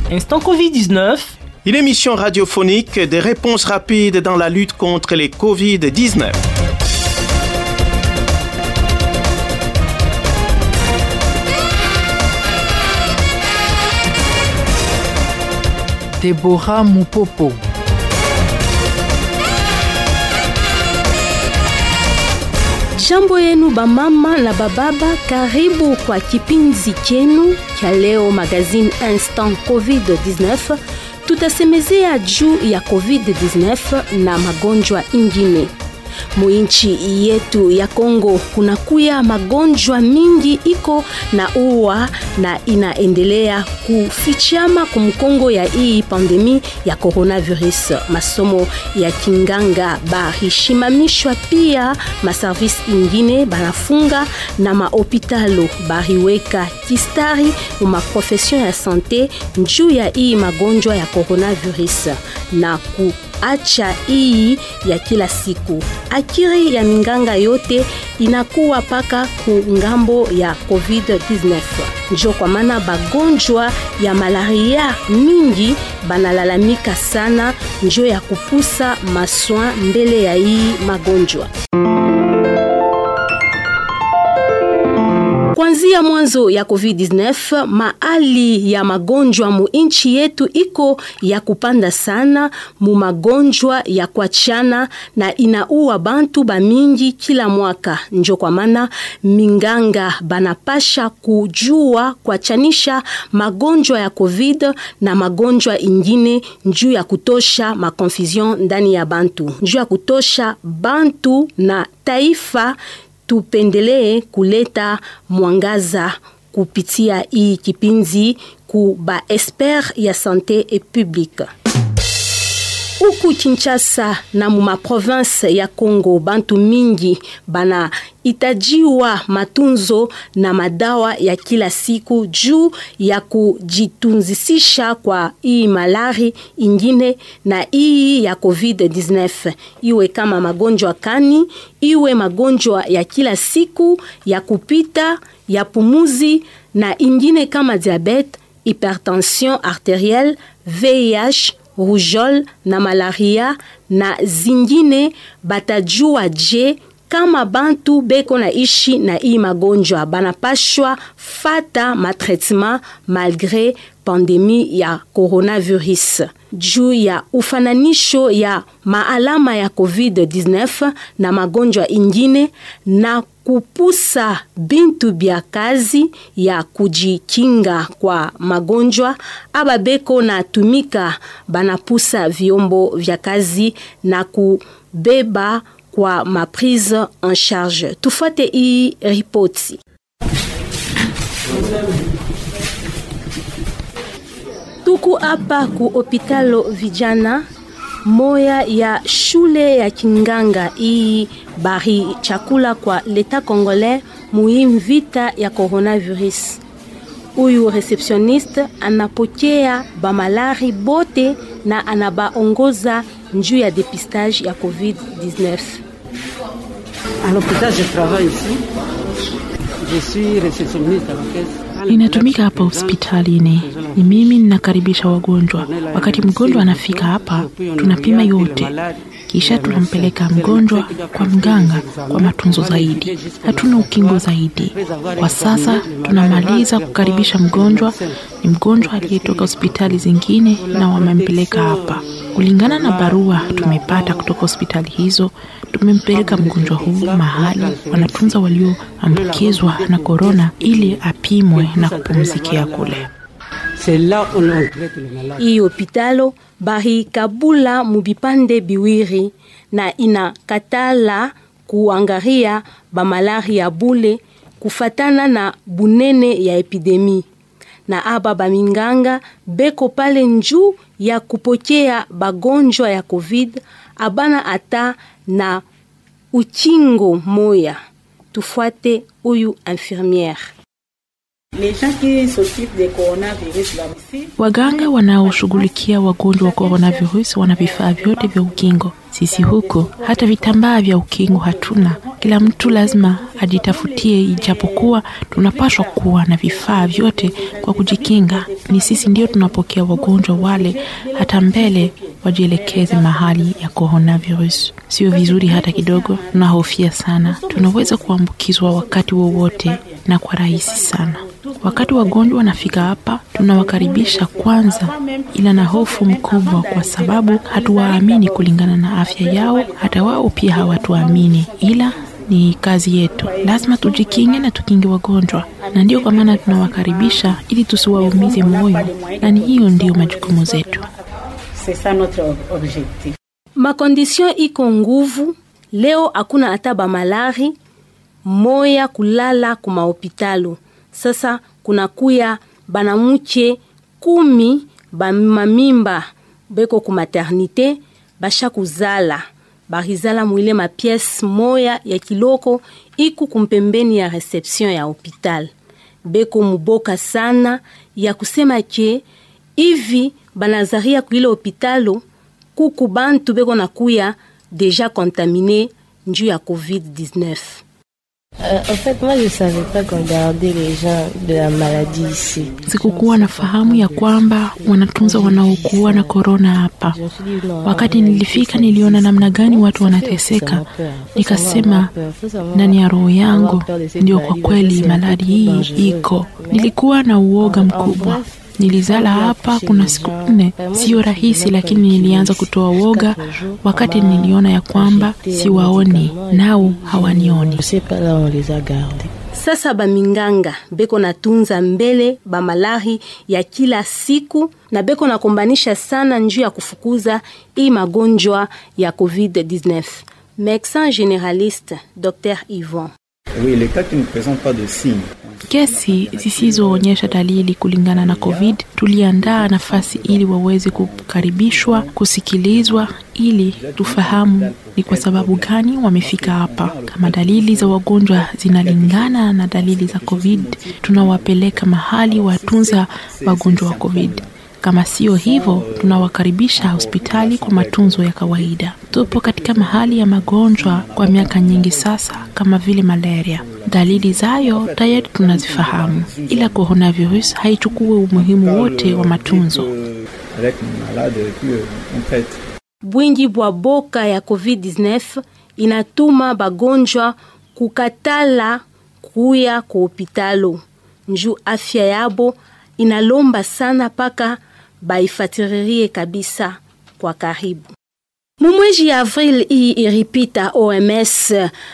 Instant Covid-19, une émission radiophonique des réponses rapides dans la lutte contre les Covid-19. Deborah Mupopo. Jambo yenu bamama na bababa, karibu kwa kipindi chenu cha leo magazine Instant Covid-19. Tutasemezea juu ya Covid-19 na magonjwa ingine. Muinchi yetu ya Kongo kunakuya magonjwa mingi iko na uwa na inaendelea kufichama kumkongo ya hii pandemi ya coronavirus. Masomo ya kinganga barishimamishwa, pia maservice ingine banafunga na mahopitalo bariweka kistari uma profession ya sante njuu ya hii magonjwa ya coronavirus na acha hii ya kila siku. Akiri ya minganga yote inakuwa paka ku ngambo ya Covid-19. Njo kwa maana bagonjwa ya malaria mingi banalalamika sana njo ya kupusa maswa mbele ya hii magonjwa. Kwanzia mwanzo ya Covid-19, maali ya magonjwa mu inchi yetu iko ya kupanda sana mu magonjwa ya kuachana na inaua bantu ba mingi kila mwaka. Njo kwa maana minganga banapasha kujua kuachanisha magonjwa ya Covid na magonjwa ingine njuu ya kutosha makonfusion ndani ya bantu. Njuu ya kutosha bantu na taifa tupendelee kuleta mwangaza kupitia hii kipindi ku ba expert ya santé et publique. Uku Kinshasa na mu province ya Kongo, bantu mingi bana itajiwa matunzo na madawa ya kila siku juu ya kujitunzisisha kwa hii malari ingine na hii ya Covid-19. Iwe kama magonjwa kani, iwe magonjwa ya kila siku ya kupita, ya pumuzi na ingine kama diabete, hypertension arterielle, VIH, rougeole na malaria na zingine. Batajua je kama bantu beko na ishi na hii magonjwa banapashwa fata matraitement malgré pandemi ya coronavirus. Juu ya ufananisho ya maalama ya Covid-19 na magonjwa ingine na kupusa bintu bya kazi ya kujikinga kwa magonjwa, ababeko na tumika banapusa vyombo vya kazi na kubeba kwa maprise en charge. Tufate hii ripoti. Tuku hapa ku hopitalo vijana moya ya shule ya kinganga hii bari chakula kwa leta congolais muhimu vita ya coronavirus. Uyu receptioniste anapokea bamalari bote na anabaongoza njuu ya dépistage ya Covid-19. À l'hôpital, je travaille ici. Je suis réceptionniste à la caisse. Ninatumika hapa hospitalini. Ni mimi ninakaribisha wagonjwa. Wakati mgonjwa anafika hapa, tunapima yote. Kisha tunampeleka mgonjwa kwa mganga kwa matunzo zaidi. Hatuna ukingo zaidi. Kwa sasa tunamaliza kukaribisha mgonjwa. Ni mgonjwa aliyetoka hospitali zingine na wamempeleka hapa. Kulingana na barua tumepata kutoka hospitali hizo, tumempeleka mgonjwa huu mahali wanatunza walioambukizwa na corona ili apimwe na kupumzikia kule. Hii hopitalo bari kabula mubipande biwiri na inakatala kuangaria bamalaria bule kufatana na bunene ya epidemi. Na aba baminganga beko pale njuu ya kupokea bagonjwa ya Covid abana ata na ukingo moya. Tufuate uyu infirmière. Waganga wanaoshughulikia wagonjwa wa coronavirus wana vifaa vyote vya ukingo. Sisi huko hata vitambaa vya ukingo hatuna. Kila mtu lazima ajitafutie, ijapokuwa tunapaswa kuwa na vifaa vyote kwa kujikinga. Ni sisi ndio tunapokea wagonjwa wale, hata mbele wajielekeze mahali ya coronavirus. Sio vizuri hata kidogo, tunahofia sana. Tunaweza kuambukizwa wakati wowote na kwa rahisi sana. Wakati wagonjwa wanafika hapa, tunawakaribisha kwanza, ila na hofu mkubwa kwa sababu hatuwaamini kulingana na afya yao. Hata wao pia hawatuamini, ila ni kazi yetu. Lazima tujikinge na tukinge wagonjwa, na ndio kwa maana tunawakaribisha ili tusiwaumize moyo, na hiyo ndio majukumu zetu. Makondisyon iko nguvu. Leo hakuna hata ba malari moya kulala kuma hopitalo. Sasa kuna kuya banamuke 10 ba mamimba beko ku maternité basha kuzala. Barizala mwile ma pièce moya ya kiloko iku kumpembeni ya reception ya hospital. Beko muboka sana ya kusema ke hivi banazaria kuile hopitalo kuku bantu beko na kuya déjà contaminé njuu ya COVID-19. En fait, moi, je ne savais pas qu'on gardait les gens de la maladie ici. Sikukuwa na fahamu ya kwamba wanatunza wanaokuwa na corona hapa. Wakati nilifika niliona namna gani watu wanateseka. Nikasema ndani ya roho yangu, ndio kwa kweli maladi hii iko. Nilikuwa na uoga mkubwa. Nilizala hapa kuna siku 4. Sio rahisi, lakini nilianza kutoa woga wakati niliona ya kwamba siwaoni nao hawanioni. Sasa baminganga beko natunza mbele ba malari ya kila siku na beko nakombanisha sana njuu ya kufukuza hii magonjwa ya COVID-19. Médecin généraliste Dr. Yvon. Oui, les cas qui ne présentent pas de signes. Kesi zisizoonyesha dalili kulingana na COVID, tuliandaa nafasi ili waweze kukaribishwa, kusikilizwa ili tufahamu ni kwa sababu gani wamefika hapa. Kama dalili za wagonjwa zinalingana na dalili za COVID, tunawapeleka mahali watunza wagonjwa wa COVID. Kama sio hivyo, tunawakaribisha hospitali kwa matunzo ya kawaida. Tupo katika mahali ya magonjwa kwa miaka nyingi sasa, kama vile malaria. Dalili zayo tayari tunazifahamu, ila coronavirus haichukue umuhimu wote wa matunzo. Bwingi bwa boka ya COVID-19 inatuma bagonjwa kukatala kuya kwa hopitalo. Njuu afya yabo inalomba sana paka baifatiririe kabisa kwa karibu. Mwezi ya Avril hii iripita, OMS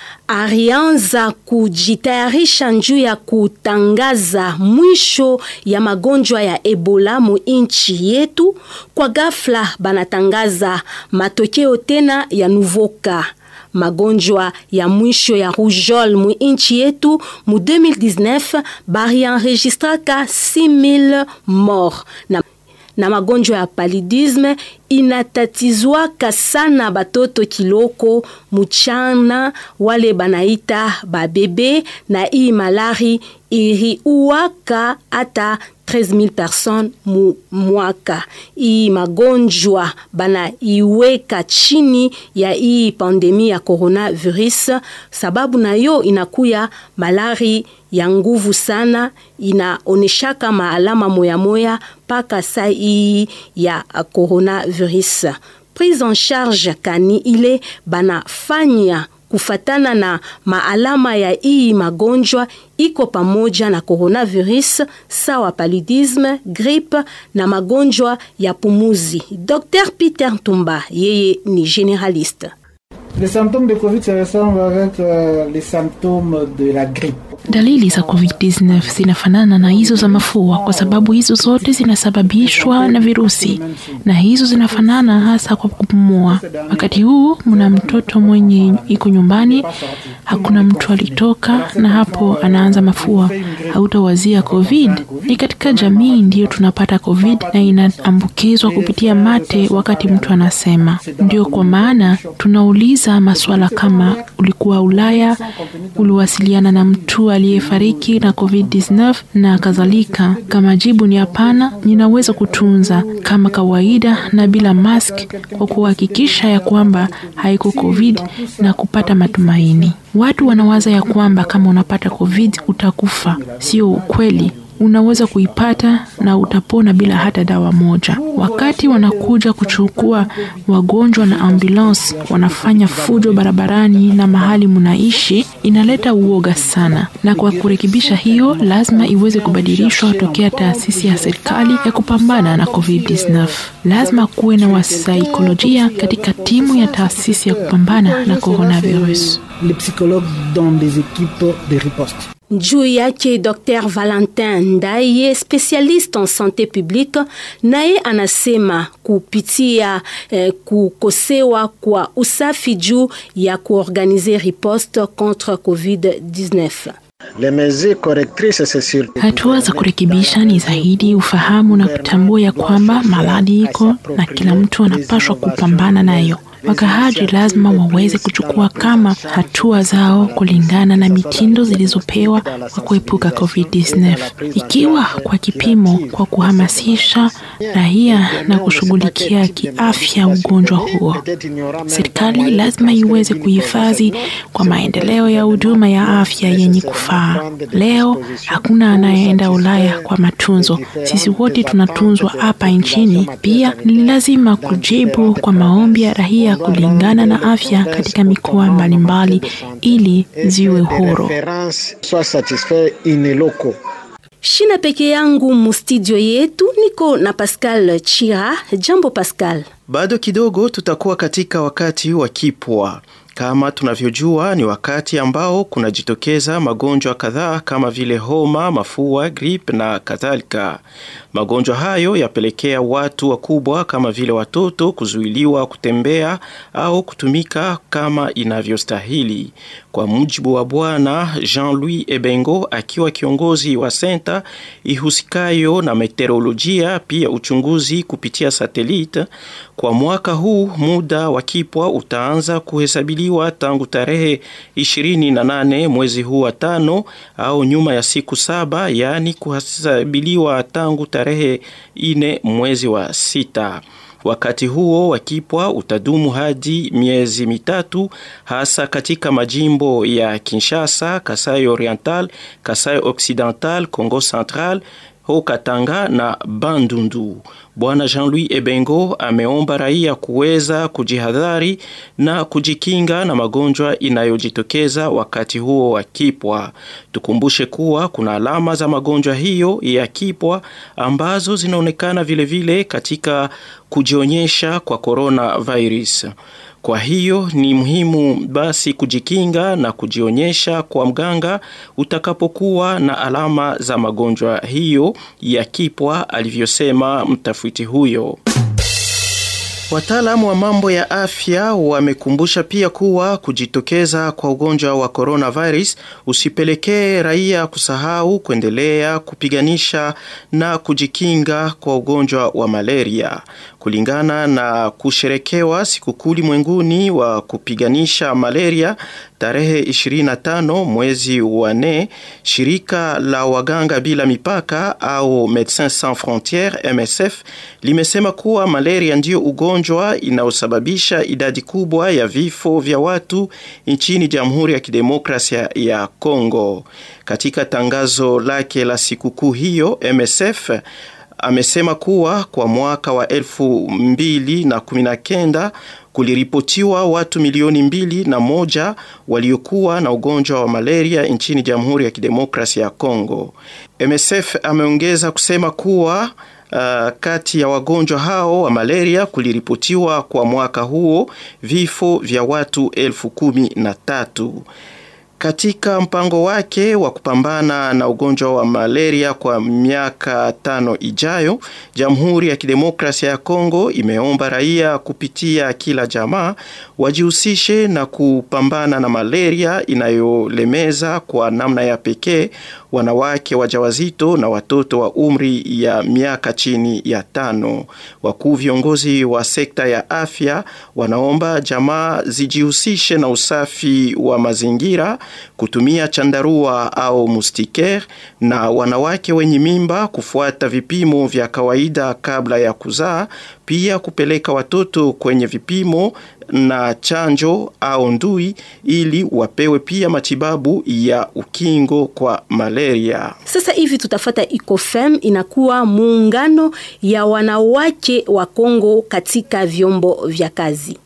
arianza kujitayarisha njuu ya kutangaza mwisho ya magonjwa ya Ebola mu inchi yetu. Kwa ghafla banatangaza matokeo tena ya nuvoka. Magonjwa ya mwisho ya rougeole mu inchi yetu mu 2019 bari enregistraka 6000 morts. Na magonjwa ya paludisme inatatizwaka sana batoto kiloko mchana wale banaita babebe, na hii malari iliuaka hata 13,000 personnes mu mwaka. Hii magonjwa bana iweka chini ya hii pandemia ya coronavirus, sababu nayo inakuya malari ya nguvu sana, inaoneshaka maalama moya moya paka saa hii ya coronavirus. Prise en charge kani ile banafanya kufatana na maalama ya hii magonjwa iko pamoja na coronavirus, sawa paludisme, grippe na magonjwa ya pumuzi. Dr. Peter Ntumba, yeye ni généraliste. Les symptômes de COVID se ressemblent avec les symptômes de la grippe. Dalili za COVID-19 zinafanana na hizo za mafua kwa sababu hizo zote zinasababishwa na virusi, na hizo zinafanana hasa kwa kupumua. Wakati huu mna mtoto mwenye iko nyumbani, hakuna mtu alitoka, na hapo anaanza mafua, hautawazia COVID. Ni katika jamii ndio tunapata COVID na inaambukizwa kupitia mate wakati mtu anasema. Ndio kwa maana tunauliza maswala kama ulikuwa Ulaya, uliwasiliana na mtu aliyefariki na COVID-19 na kadhalika. Kama jibu ni hapana, ninaweza kutunza kama kawaida na bila mask kwa kuhakikisha ya kwamba haiko COVID na kupata matumaini. Watu wanawaza ya kwamba kama unapata COVID utakufa. Sio ukweli. Unaweza kuipata na utapona bila hata dawa moja. Wakati wanakuja kuchukua wagonjwa na ambulance, wanafanya fujo barabarani na mahali mnaishi, inaleta uoga sana. Na kwa kurekebisha hiyo, lazima iweze kubadilishwa tokea taasisi ya serikali ya kupambana na COVID-19. Lazima kuwe na wasaikolojia katika timu ya taasisi ya kupambana na coronavirus. Les psychologues dans les équipes de riposte. Juu yake Dr. Valentin Ndaye, spécialiste en santé publique, naye anasema kupitia kukosewa kwa usafi juu ya kuorganize riposte contre COVID-19. Hatua za kurekebisha ni zaidi ufahamu na kutambua ya kwamba maradhi iko na kila mtu anapaswa kupambana nayo. Wakaaji lazima waweze kuchukua kama hatua zao kulingana na mitindo zilizopewa kwa kuepuka COVID-19. Ikiwa kwa kipimo kwa kuhamasisha raia na kushughulikia kiafya ugonjwa huo. Serikali lazima iweze kuhifadhi kwa maendeleo ya huduma ya afya yenye kufaa. Leo hakuna anayeenda Ulaya kwa matunzo. Sisi wote tunatunzwa hapa nchini. Pia ni lazima kujibu kwa maombi ya raia kulingana na afya katika mikoa mbalimbali ili ziwe huru. Shina peke yangu mustudio yetu niko na Pascal Chira. Jambo Pascal. Bado kidogo tutakuwa katika wakati wa kipwa. Kama tunavyojua ni wakati ambao kunajitokeza magonjwa kadhaa kama vile homa, mafua, grip na kadhalika. Magonjwa hayo yapelekea watu wakubwa kama vile watoto kuzuiliwa kutembea au kutumika kama inavyostahili. Kwa mujibu wa Bwana Jean-Louis Ebengo, akiwa kiongozi wa senta ihusikayo na meteorolojia pia uchunguzi kupitia satellite, kwa mwaka huu muda wa kipwa utaanza kuhesabiliwa tangu tarehe 28 mwezi huu wa 5 au nyuma ya siku 7, yani kuhesabiliwa tangu tarehe 4 mwezi wa 6. Wakati huo wa kipwa utadumu hadi miezi 3, hasa katika majimbo ya Kinshasa, Kasai Oriental, Kasai Occidental, Congo Central, Haut-Katanga na Bandundu. Bwana Jean-Louis Ebengo ameomba raia kuweza kujihadhari na kujikinga na magonjwa inayojitokeza wakati huo wa kipwa. Tukumbushe kuwa kuna alama za magonjwa hiyo ya kipwa ambazo zinaonekana vile vile katika kujionyesha kwa coronavirus. Kwa hiyo ni muhimu basi kujikinga na kujionyesha kwa mganga utakapokuwa na alama za magonjwa hiyo ya kipwa, alivyosema mtafiti huyo. Wataalamu wa mambo ya afya wamekumbusha pia kuwa kujitokeza kwa ugonjwa wa coronavirus usipelekee raia kusahau kuendelea kupiganisha na kujikinga kwa ugonjwa wa malaria. Kulingana na kusherekewa sikukuu ulimwenguni wa kupiganisha malaria tarehe 25 mwezi wa 4, shirika la waganga bila mipaka au Médecins Sans Frontières MSF limesema kuwa malaria ndio ugonjwa inaosababisha idadi kubwa ya vifo vya watu nchini Jamhuri ya Kidemokrasia ya Kongo. Katika tangazo lake la sikukuu hiyo, MSF amesema kuwa kwa mwaka wa 2019 kuliripotiwa watu milioni 2.1 waliokuwa na ugonjwa wa malaria nchini Jamhuri ya Kidemokrasia ya Kongo. MSF ameongeza kusema kuwa kati ya wagonjwa hao wa malaria kuliripotiwa kwa mwaka huo vifo vya watu 13,000. Katika mpango wake wa kupambana na ugonjwa wa malaria kwa miaka 5 ijayo, Jamhuri ya Kidemokrasia ya Kongo imeomba raia kupitia kila jamaa wajihusishe na kupambana na malaria inayolemeza kwa namna ya pekee wanawake wajawazito na watoto wa umri ya miaka chini ya 5. Wakuu viongozi wa sekta ya afya wanaomba jamaa zijihusishe na usafi wa mazingira kutumia chandarua au mustiker, na wanawake wenye mimba kufuata vipimo vya kawaida kabla ya kuzaa, pia kupeleka watoto kwenye vipimo na chanjo au ndui ili wapewe pia matibabu ya ukingo kwa malaria. Sasa hivi tutafata ICOFEM, inakuwa muungano ya wanawake wa Kongo katika vyombo vya kazi.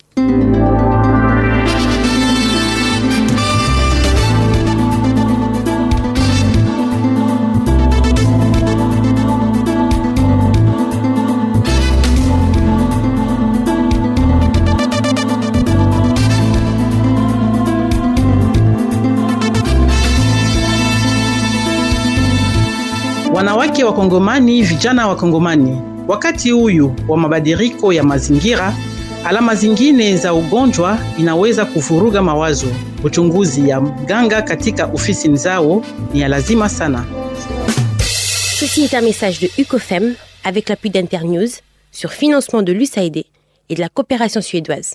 Wanawake wa Kongomani, vijana wa Kongomani, wakati huyu wa mabadiliko ya mazingira, alama zingine za ugonjwa inaweza kuvuruga mawazo. Uchunguzi ya mganga katika ofisi zao ni ya lazima sana. Ceci est un message de ICOFEM avec l'appui d'Internews sur financement de l'USAID et de la coopération suédoise.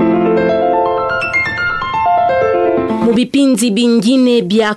Mubipinzi bingine bya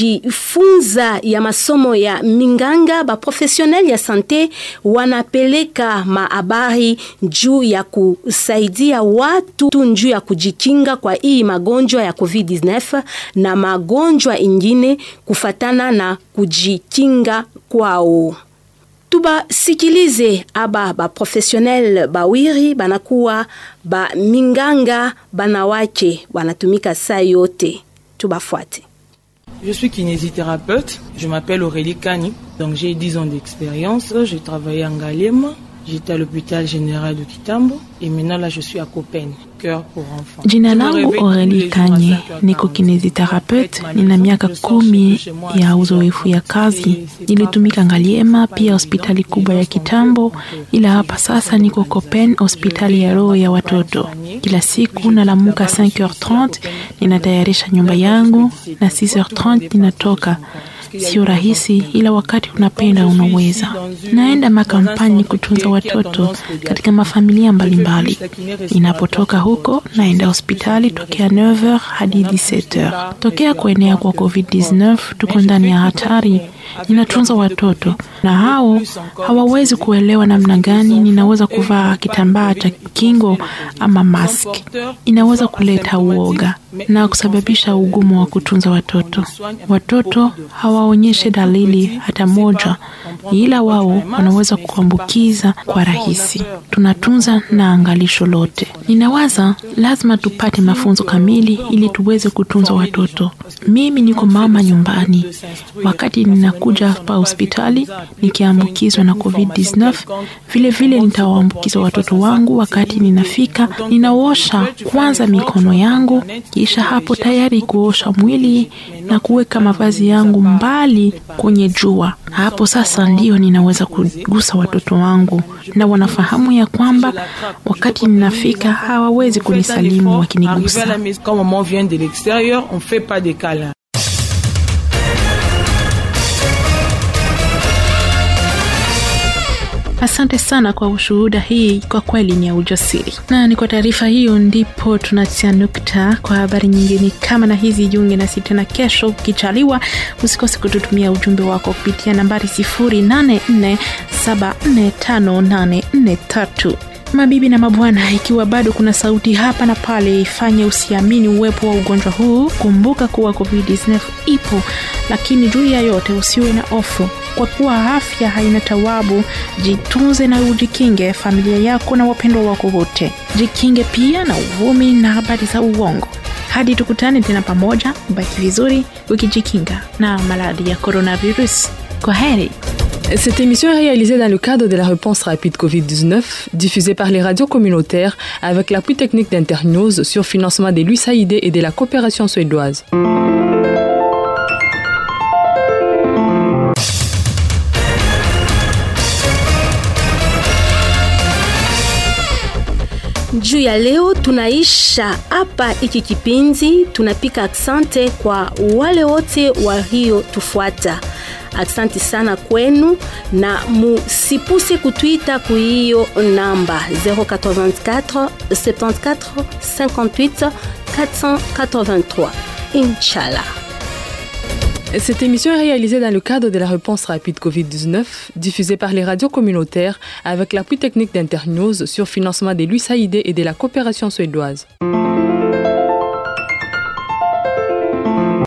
kujifunza ya masomo ya minganga, ba professionnel ya sante wanapeleka mahabari juu ya kusaidia watu juu ya kujikinga kwa hii magonjwa ya COVID-19 na magonjwa ingine kufatana na kujikinga kwao. Tuba sikilize aba ba professionnel bawiri banakuwa ba minganga banawake wanatumika saa yote. Tubafuate. Je suis kinésithérapeute, je m'appelle Aurélie Kani, donc j'ai 10 ans d'expérience, j'ai travaillé en Galema, j'étais à l'hôpital général de Kitambo et maintenant là je suis à Copen, cœur pour enfants. Jina langu Aurélie Kani, niko kinésithérapeute, nina miaka 10 ya uzoefu ya kazi. Nilitumika Ngaliema, pia hospitali kubwa ya Kitambo, ila hapa sasa niko Copen, hospitali ya roho ya watoto. Kila siku nalamuka 5h30, ninatayarisha nyumba yangu na 6h30 ninatoka. Sio rahisi, ila wakati unapenda unaweza. Naenda makampani kutunza watoto katika mafamilia mbalimbali. Inapotoka huko, naenda hospitali tokea 9h hadi 17h. Tokea kuenea kwa COVID-19, tuko ndani ya hatari. Ninatunza watoto na hao hawawezi kuelewa namna gani ninaweza kuvaa kitambaa cha kingo ama mask. Inaweza kuleta uoga na kusababisha ugumu wa kutunza watoto. Watoto hawaonyeshe dalili hata moja, ila wao wanaweza kuambukiza kwa rahisi. Tunatunza na angalisho lote. Ninawaza lazima tupate mafunzo kamili ili tuweze kutunza watoto. Mimi niko mama nyumbani. Wakati ninakuja hapa hospitali nikiambukizwa na COVID-19, vile nitawaambukiza watoto wangu. Wakati ninafika, ninaosha kwanza mikono yangu, kisha hapo tayari kuosha mwili na kuweka mavazi yangu mbali kwenye jua. Hapo sasa ndio ninaweza kugusa watoto wangu na wanafahamu ya kwamba wakati ninafika hawawezi kunisalimu wakinigusa. Asante sana kwa ushuhuda hii, kwa kweli ni ya ujasiri. Na ni kwa taarifa hiyo ndipo tunatia nukta kwa habari nyingine kama na hizi. Jiunge nasi tena kesho ukichaliwa. Usikose kututumia ujumbe wako kupitia nambari 0847458843. Mabibi na mabwana, ikiwa bado kuna sauti hapa na pale ifanye usiamini uwepo wa ugonjwa huu, kumbuka kuwa COVID-19 ipo, lakini juu ya yote usiwe na hofu. Kwa kuwa afya haina tawabu, jitunze na ujikinge familia yako na wapendwa wako wote. Jikinge pia na uvumi na habari za uongo. Hadi tukutane tena pamoja, baki vizuri ukijikinga na maradhi ya coronavirus. Kwaheri. Cette émission est réalisée dans le cadre de la réponse rapide COVID-19, diffusée par les radios communautaires avec l'appui technique d'Internews sur financement de l'USAID et de la coopération suédoise. Juu ya leo tunaisha hapa iki kipindi. Tunapika asante kwa wale wote walio tufuata. Asante sana kwenu na musipuse kutuita kwa hiyo namba 084 74 58 483. Inshallah. Cette émission est réalisée dans le cadre de la réponse rapide Covid-19, diffusée par les radios communautaires avec l'appui technique d'Internews sur financement de l'USAID et de la coopération suédoise.